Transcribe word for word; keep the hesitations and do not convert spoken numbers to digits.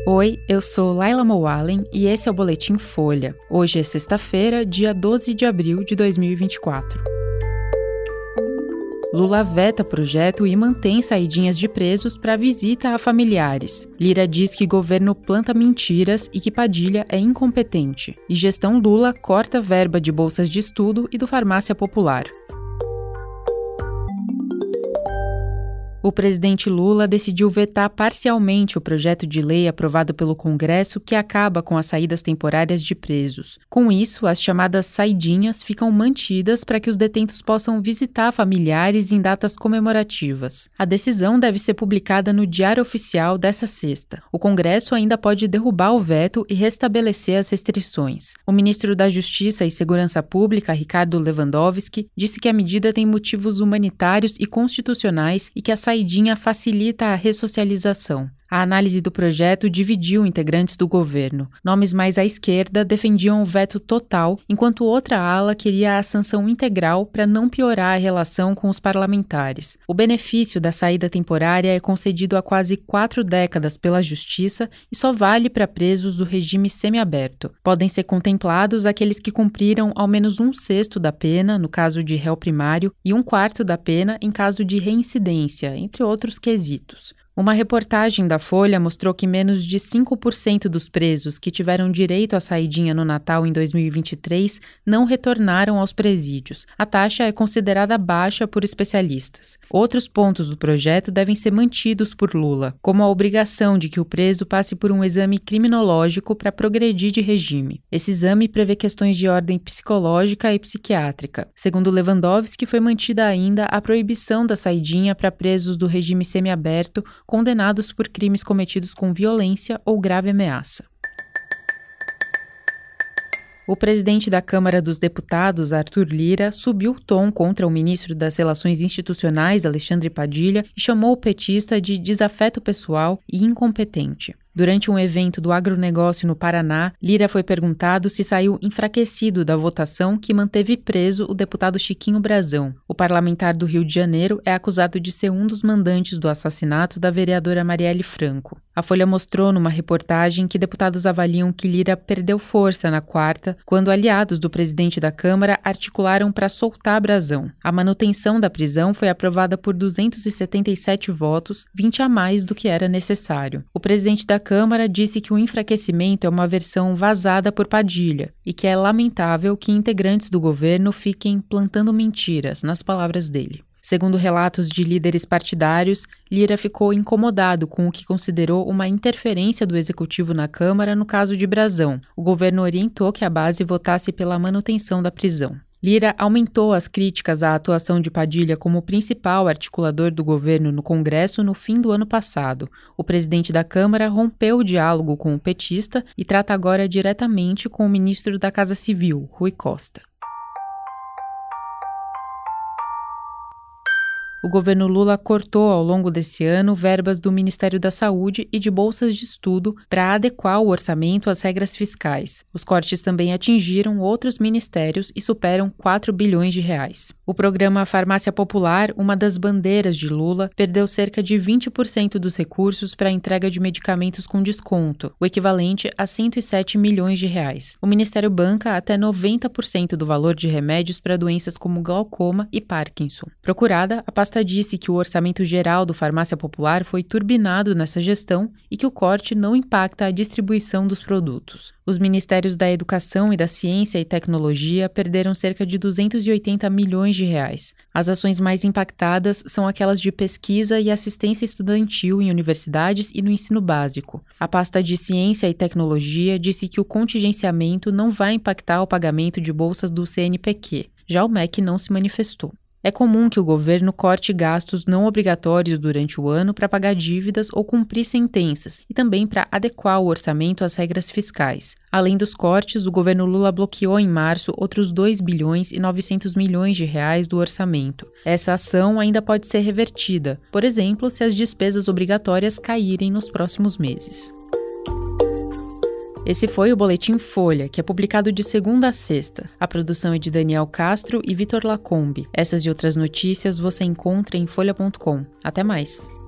Oi, eu sou Laila Moalen e esse é o Boletim Folha. Hoje é sexta-feira, dia doze de abril de dois mil e vinte e quatro. Lula veta projeto e mantém saidinhas de presos para visita a familiares. Lira diz que governo planta mentiras e que Padilha é incompetente. E gestão Lula corta verba de bolsas de estudo e do Farmácia Popular. O presidente Lula decidiu vetar parcialmente o projeto de lei aprovado pelo Congresso que acaba com as saídas temporárias de presos. Com isso, as chamadas saidinhas ficam mantidas para que os detentos possam visitar familiares em datas comemorativas. A decisão deve ser publicada no Diário Oficial dessa sexta. O Congresso ainda pode derrubar o veto e restabelecer as restrições. O ministro da Justiça e Segurança Pública, Ricardo Lewandowski, disse que a medida tem motivos humanitários e constitucionais e que a saidinha facilita a ressocialização. A análise do projeto dividiu integrantes do governo. Nomes mais à esquerda defendiam o veto total, enquanto outra ala queria a sanção integral para não piorar a relação com os parlamentares. O benefício da saída temporária é concedido há quase quatro décadas pela Justiça e só vale para presos do regime semiaberto. Podem ser contemplados aqueles que cumpriram ao menos um sexto da pena, no caso de réu primário, e um quarto da pena em caso de reincidência, entre outros quesitos. Uma reportagem da Folha mostrou que menos de cinco por cento dos presos que tiveram direito à saidinha no Natal em dois mil e vinte e três não retornaram aos presídios. A taxa é considerada baixa por especialistas. Outros pontos do projeto devem ser mantidos por Lula, como a obrigação de que o preso passe por um exame criminológico para progredir de regime. Esse exame prevê questões de ordem psicológica e psiquiátrica. Segundo Lewandowski, foi mantida ainda a proibição da saidinha para presos do regime semiaberto condenados por crimes cometidos com violência ou grave ameaça. O presidente da Câmara dos Deputados, Arthur Lira, subiu o tom contra o ministro das Relações Institucionais, Alexandre Padilha, e chamou o petista de desafeto pessoal e incompetente. Durante um evento do agronegócio no Paraná, Lira foi perguntado se saiu enfraquecido da votação que manteve preso o deputado Chiquinho Brazão. O parlamentar do Rio de Janeiro é acusado de ser um dos mandantes do assassinato da vereadora Marielle Franco. A Folha mostrou numa reportagem que deputados avaliam que Lira perdeu força na quarta, quando aliados do presidente da Câmara articularam para soltar Brazão. A manutenção da prisão foi aprovada por duzentos e setenta e sete votos, vinte a mais do que era necessário. O presidente da Câmara disse que o enfraquecimento é uma versão vazada por Padilha e que é lamentável que integrantes do governo fiquem plantando mentiras, nas palavras dele. Segundo relatos de líderes partidários, Lira ficou incomodado com o que considerou uma interferência do executivo na Câmara no caso de Brazão. O governo orientou que a base votasse pela manutenção da prisão. Lira aumentou as críticas à atuação de Padilha como principal articulador do governo no Congresso no fim do ano passado. O presidente da Câmara rompeu o diálogo com o petista e trata agora diretamente com o ministro da Casa Civil, Rui Costa. O governo Lula cortou ao longo desse ano verbas do Ministério da Saúde e de bolsas de estudo para adequar o orçamento às regras fiscais. Os cortes também atingiram outros ministérios e superam quatro bilhões de reais. O programa Farmácia Popular, uma das bandeiras de Lula, perdeu cerca de vinte por cento dos recursos para a entrega de medicamentos com desconto, o equivalente a cento e sete milhões de reais. O Ministério banca até noventa por cento do valor de remédios para doenças como glaucoma e Parkinson. Procurada, a pasta disse que o orçamento geral do Farmácia Popular foi turbinado nessa gestão e que o corte não impacta a distribuição dos produtos. Os ministérios da Educação e da Ciência e Tecnologia perderam cerca de duzentos e oitenta milhões de reais. As ações mais impactadas são aquelas de pesquisa e assistência estudantil em universidades e no ensino básico. A pasta de Ciência e Tecnologia disse que o contingenciamento não vai impactar o pagamento de bolsas do C N P Q. Já o M E C não se manifestou. É comum que o governo corte gastos não obrigatórios durante o ano para pagar dívidas ou cumprir sentenças e também para adequar o orçamento às regras fiscais. Além dos cortes, o governo Lula bloqueou em março outros dois bilhões e novecentos milhões de reais do orçamento. Essa ação ainda pode ser revertida, por exemplo, se as despesas obrigatórias caírem nos próximos meses. Esse foi o Boletim Folha, que é publicado de segunda a sexta. A produção é de Daniel Castro e Vitor Lacombe. Essas e outras notícias você encontra em folha ponto com. Até mais!